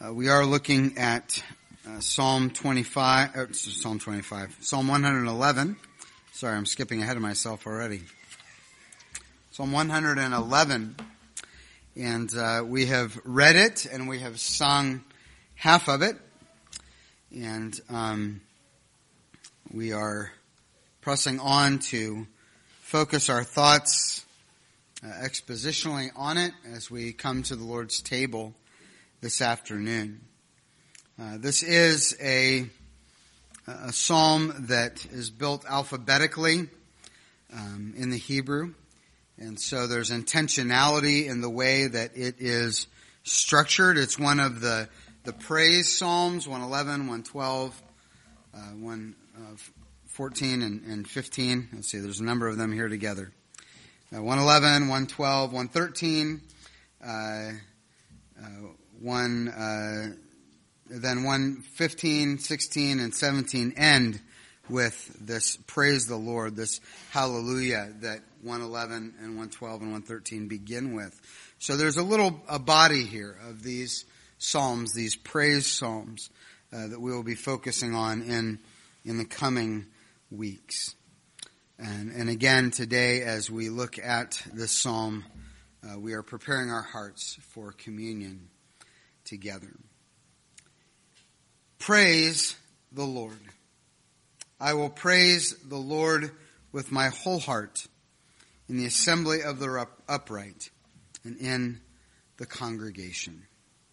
We are looking at Psalm 111. Sorry, I'm skipping ahead of myself already. Psalm 111. And we have read it, and we have sung half of it. And we are pressing on to focus our thoughts expositionally on it as we come to the Lord's table this afternoon. This is a psalm that is built alphabetically in the Hebrew. And so there's intentionality in the way that it is structured. It's one of the praise psalms, 111, 112, 114, and 15. Let's see, there's a number of them here together. 111, 112, 113, then 115, 16, and 17 end with this praise the Lord, this hallelujah that 111 and 112 and 113 begin with. So there's a body here of these psalms, these praise psalms that we will be focusing on in the coming weeks. And again, today, as we look at this psalm, we are preparing our hearts for communion together. Praise the Lord. I will praise the Lord with my whole heart in the assembly of the upright and in the congregation.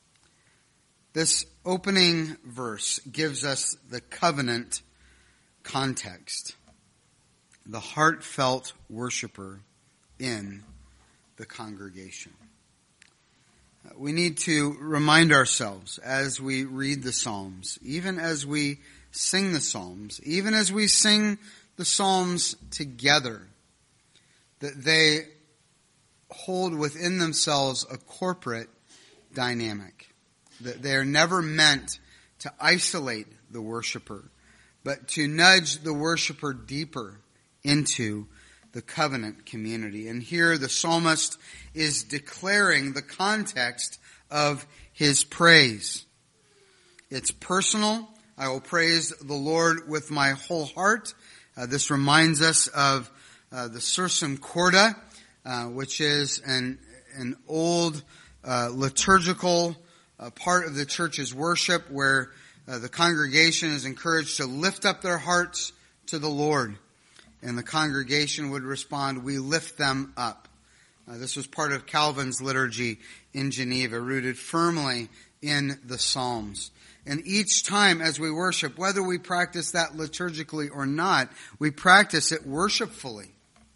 This opening verse gives us the covenant context. The heartfelt worshiper in the congregation. We need to remind ourselves as we read the Psalms, even as we sing the Psalms, even as we sing the Psalms together, that they hold within themselves a corporate dynamic. That they are never meant to isolate the worshiper, but to nudge the worshiper deeper into the covenant community. And here the psalmist is declaring the context of his praise. It's personal. I will praise the Lord with my whole heart. This reminds us of the Sursum Corda, which is an old liturgical part of the church's worship where the congregation is encouraged to lift up their hearts to the Lord. And the congregation would respond, we lift them up. This was part of Calvin's liturgy in Geneva, rooted firmly in the Psalms. And each time as we worship, whether we practice that liturgically or not, we practice it worshipfully.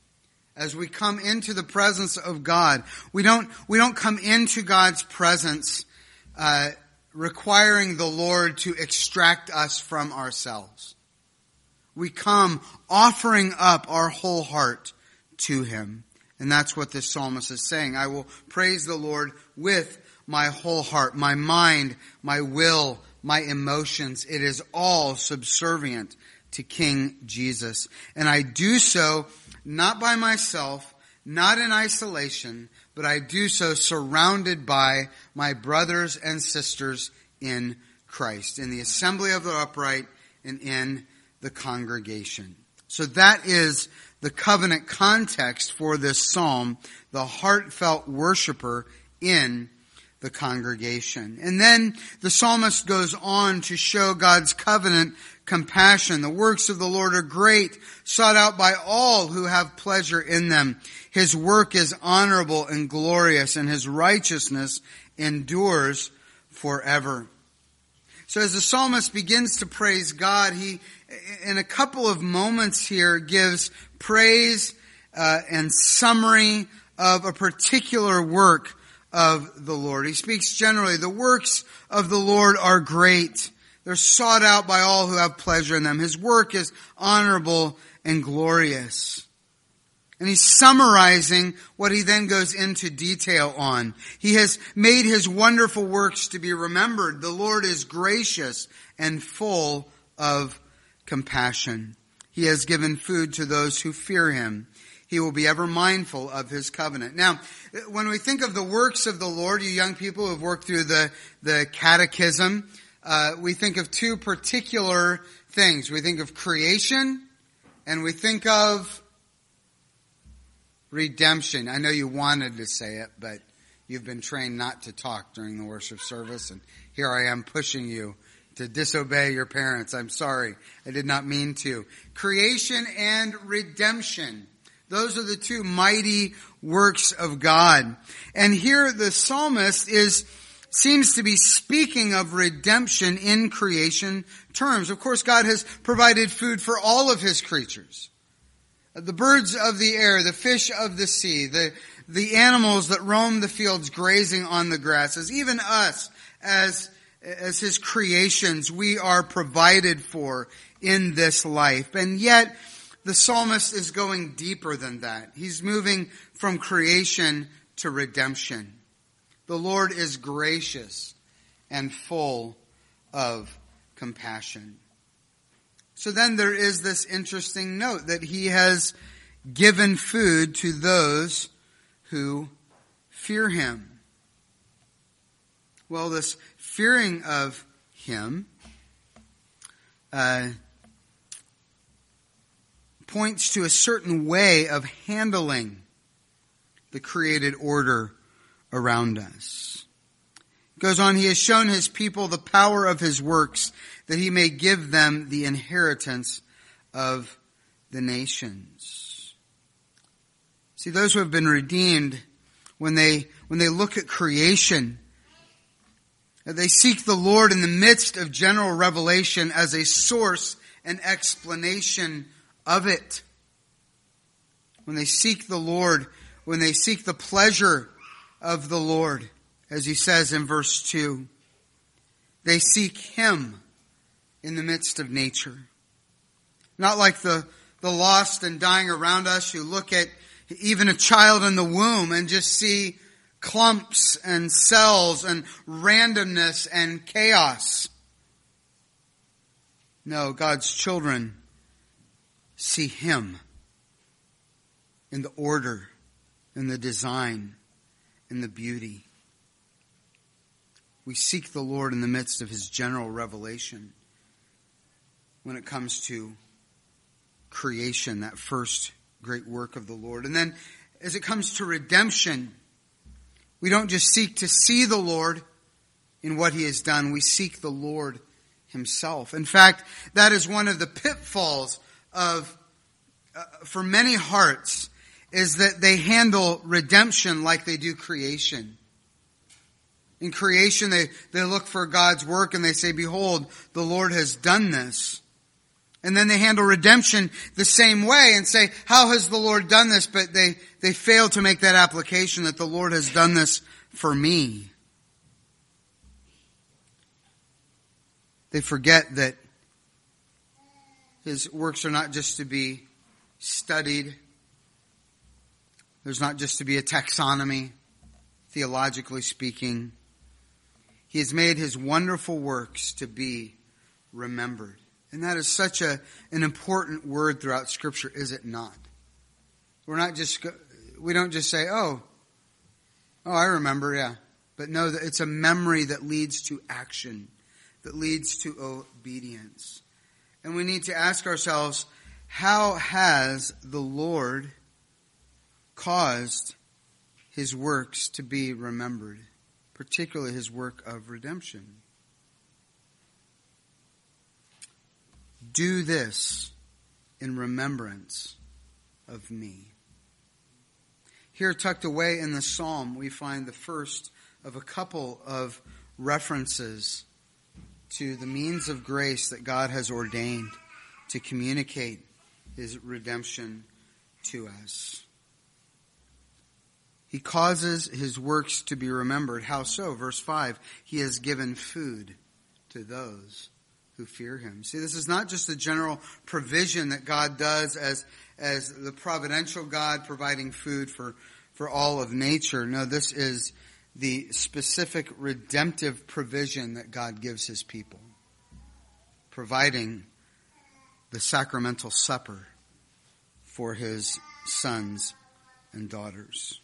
As we come into the presence of God, we don't come into God's presence requiring the Lord to extract us from ourselves. We come offering up our whole heart to Him. And that's what this psalmist is saying. I will praise the Lord with my whole heart, my mind, my will, my emotions. It is all subservient to King Jesus. And I do so not by myself, not in isolation, but I do so surrounded by my brothers and sisters in Christ, in the assembly of the upright and in the congregation. So that is the covenant context for this psalm, the heartfelt worshiper in the congregation. And then the psalmist goes on to show God's covenant compassion. The works of the Lord are great, sought out by all who have pleasure in them. His work is honorable and glorious, and His righteousness endures forever. So as the psalmist begins to praise God, he, in a couple of moments here, gives praise and summary of a particular work of the Lord. He speaks generally. The works of the Lord are great. They're sought out by all who have pleasure in them. His work is honorable and glorious. And he's summarizing what he then goes into detail on. He has made His wonderful works to be remembered. The Lord is gracious and full of compassion. He has given food to those who fear Him. He will be ever mindful of his covenant. Now, when we think of the works of the Lord, you young people who have worked through the catechism, we think of two particular things. We think of creation and we think of redemption. I know you wanted to say it, but you've been trained not to talk during the worship service, and here I am pushing you to disobey your parents. I'm sorry. I did not mean to. Creation and redemption. Those are the two mighty works of God. And here the psalmist seems to be speaking of redemption in creation terms. Of course, God has provided food for all of his creatures. The birds of the air, the fish of the sea, the animals that roam the fields grazing on the grasses, even us as his creations, we are provided for in this life. And yet, the psalmist is going deeper than that. He's moving from creation to redemption. The Lord is gracious and full of compassion. So then there is this interesting note that he has given food to those who fear him. Well, this fearing of him points to a certain way of handling the created order around us. It goes on, he has shown his people the power of his works, that he may give them the inheritance of the nations. See, those who have been redeemed, when they look at creation, they seek the Lord in the midst of general revelation as a source and explanation of it. When they seek the Lord, when they seek the pleasure of the Lord, as he says in verse 2, they seek him in the midst of nature. Not like the lost and dying around us who look at even a child in the womb and just see clumps and cells and randomness and chaos. No, God's children see him in the order, in the design, in the beauty. We seek the Lord in the midst of his general revelation when it comes to creation, that first great work of the Lord. And then as it comes to redemption, we don't just seek to see the Lord in what he has done. We seek the Lord himself. In fact, that is one of the pitfalls for many hearts, is that they handle redemption like they do creation. In creation, they look for God's work and they say, behold, the Lord has done this. And then they handle redemption the same way and say, how has the Lord done this? But they fail to make that application that the Lord has done this for me. They forget that his works are not just to be studied. There's not just to be a taxonomy, theologically speaking. He has made his wonderful works to be remembered. And that is such an important word throughout Scripture, is it not? We don't just say, oh, I remember, yeah. But no, it's a memory that leads to action, that leads to obedience. And we need to ask ourselves, how has the Lord caused his works to be remembered, particularly his work of redemption? Do this in remembrance of me. Here, tucked away in the psalm, we find the first of a couple of references to the means of grace that God has ordained to communicate his redemption to us. He causes his works to be remembered. How so? Verse 5, he has given food to those who fear him. See, this is not just a general provision that God does as the providential God providing food for all of nature. No, this is the specific redemptive provision that God gives his people, providing the sacramental supper for his sons and daughters.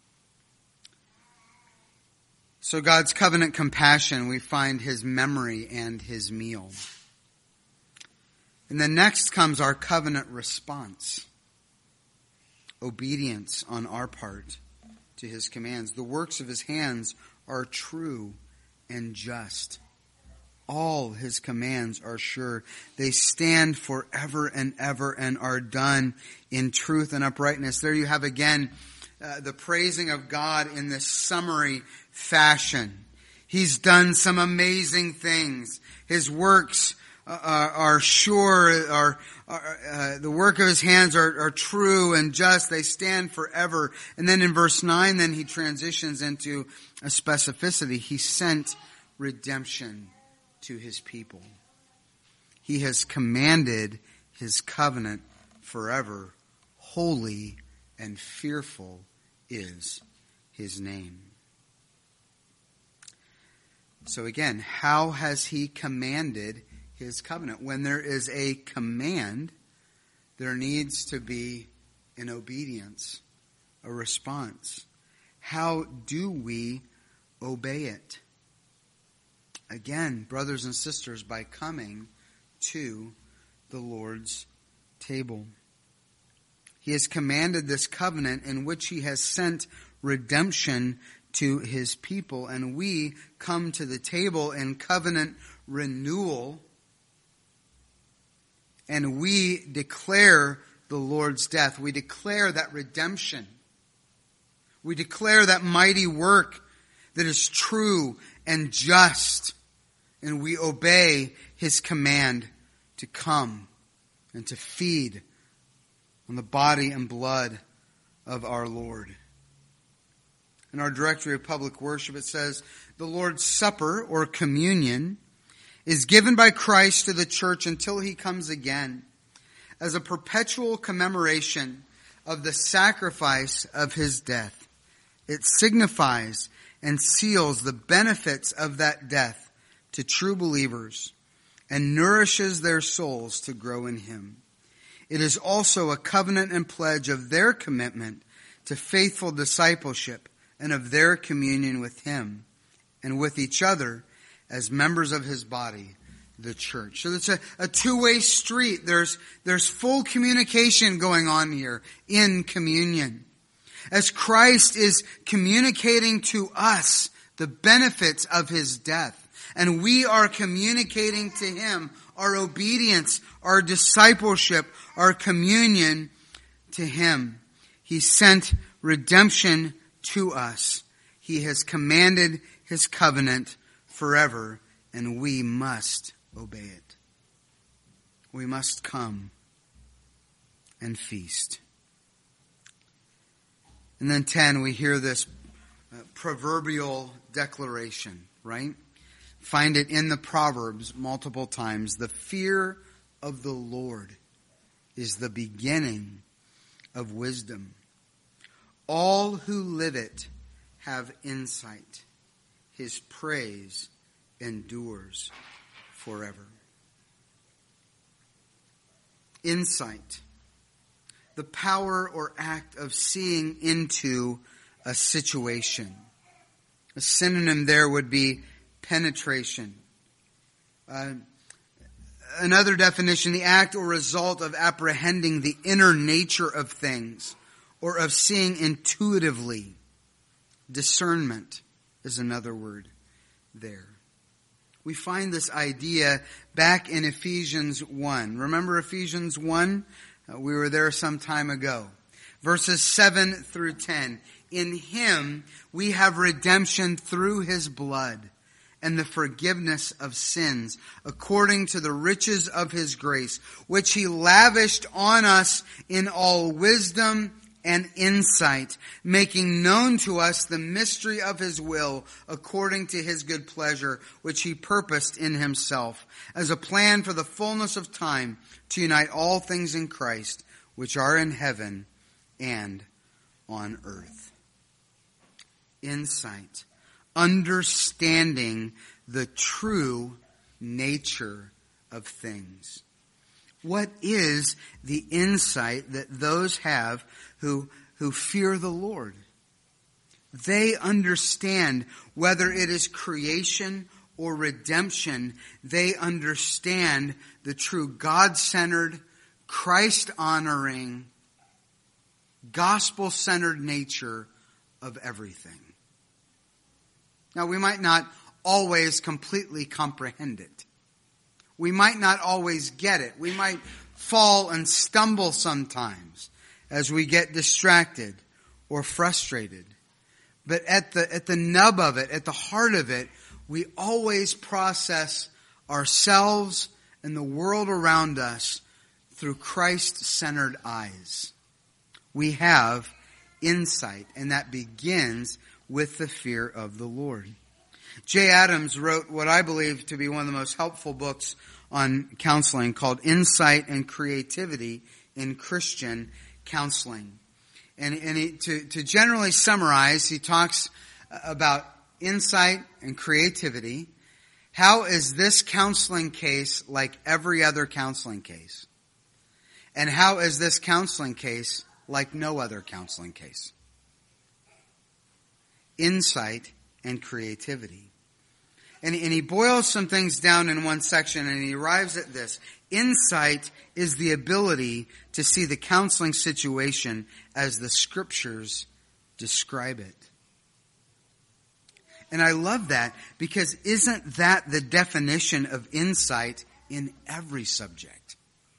So God's covenant compassion, we find his memory and his meal. And then next comes our covenant response. Obedience on our part to his commands. The works of his hands are true and just. All his commands are sure. They stand forever and ever and are done in truth and uprightness. There you have again the praising of God in this summary fashion. He's done some amazing things. His works are sure, the work of his hands are true and just. They stand forever. And then in verse 9, then he transitions into a specificity. He sent redemption to his people. He has commanded his covenant forever. Holy and fearful is his name. So again, how has he commanded his covenant? When there is a command, there needs to be an obedience, a response. How do we obey it? Again, brothers and sisters, by coming to the Lord's table. He has commanded this covenant in which he has sent redemption to his people, and we come to the table in covenant renewal, and we declare the Lord's death. We declare that redemption. We declare that mighty work that is true and just, and we obey his command to come and to feed on the body and blood of our Lord. In our directory of public worship, it says, the Lord's Supper, or communion, is given by Christ to the church until he comes again, as a perpetual commemoration of the sacrifice of his death. It signifies and seals the benefits of that death to true believers and nourishes their souls to grow in him. It is also a covenant and pledge of their commitment to faithful discipleship and of their communion with him and with each other as members of his body, the church. So it's a two-way street. There's full communication going on here in communion. As Christ is communicating to us the benefits of his death, and we are communicating to him our obedience, our discipleship, our communion to him. He sent redemption to us. He has commanded his covenant forever, and we must obey it. We must come and feast. And then 10, we hear this proverbial declaration, right? Find it in the Proverbs multiple times. The fear of the Lord is the beginning of wisdom. All who live it have insight. His praise endures forever. Insight. The power or act of seeing into a situation. A synonym there would be penetration. Another definition, the act or result of apprehending the inner nature of things, or of seeing intuitively. Discernment is another word there. We find this idea back in Ephesians 1. Remember Ephesians 1? We were there some time ago. Verses 7 through 10. In him we have redemption through his blood, and the forgiveness of sins, according to the riches of his grace, which he lavished on us in all wisdom and insight, making known to us the mystery of his will, according to his good pleasure, which he purposed in himself, as a plan for the fullness of time, to unite all things in Christ, which are in heaven and on earth. Insight. Understanding the true nature of things. What is the insight that those have who fear the Lord? They understand whether it is creation or redemption. They understand the true God-centered, Christ-honoring, gospel-centered nature of everything. Now, we might not always completely comprehend it. We might not always get it. We might fall and stumble sometimes as we get distracted or frustrated. But at the nub of it, at the heart of it, we always process ourselves and the world around us through Christ-centered eyes. We have insight, and that begins with the fear of the Lord. Jay Adams wrote what I believe to be one of the most helpful books on counseling called Insight and Creativity in Christian Counseling. And to generally summarize, he talks about insight and creativity. How is this counseling case like every other counseling case? And how is this counseling case like no other counseling case? Insight and creativity. And he boils some things down in one section, and he arrives at this. Insight is the ability to see the counseling situation as the Scriptures describe it. And I love that, because isn't that the definition of insight in every subject?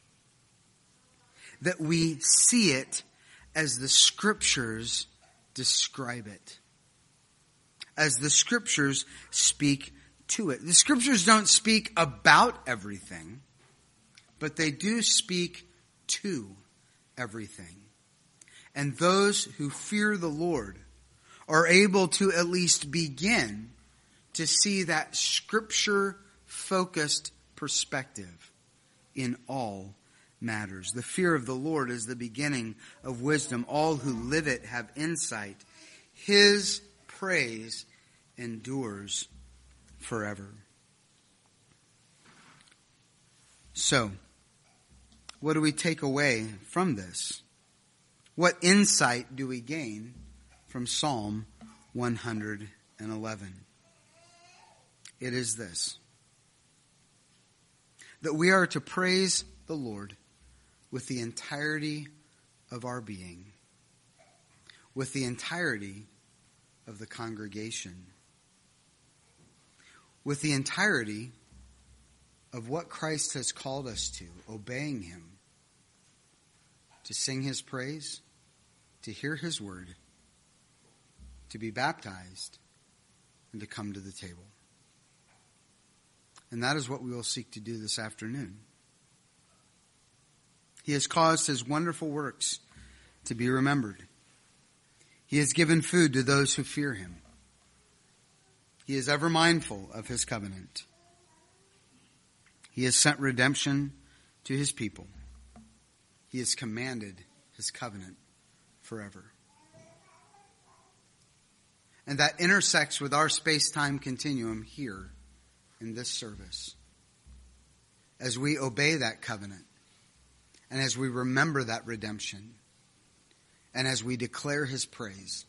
That we see it as the Scriptures describe it. As the Scriptures speak to it. The Scriptures don't speak about everything, but they do speak to everything. And those who fear the Lord are able to at least begin to see that Scripture-focused perspective in all matters. The fear of the Lord is the beginning of wisdom. All who live it have insight. His praise endures forever. So, what do we take away from this? What insight do we gain from Psalm 111? It is this: that we are to praise the Lord with the entirety of our being, with the entirety of the congregation, with the entirety of what Christ has called us to, obeying Him, to sing His praise, to hear His word, to be baptized, and to come to the table. And that is what we will seek to do this afternoon. He has caused His wonderful works to be remembered. He has given food to those who fear Him. He is ever mindful of His covenant. He has sent redemption to His people. He has commanded His covenant forever. And that intersects with our space-time continuum here in this service. As we obey that covenant, and as we remember that redemption, and as we declare His praise,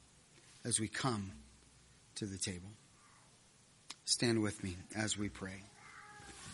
as we come to the table. Stand with me as we pray.